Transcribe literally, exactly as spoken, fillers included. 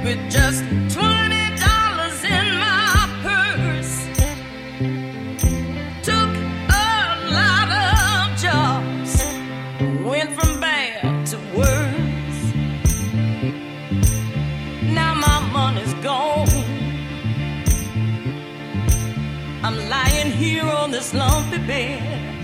with just twenty dollars in my purse. Took a lot of jobs, went from bad to worse. Now my money's gone. I'm lying here on this lumpy bed.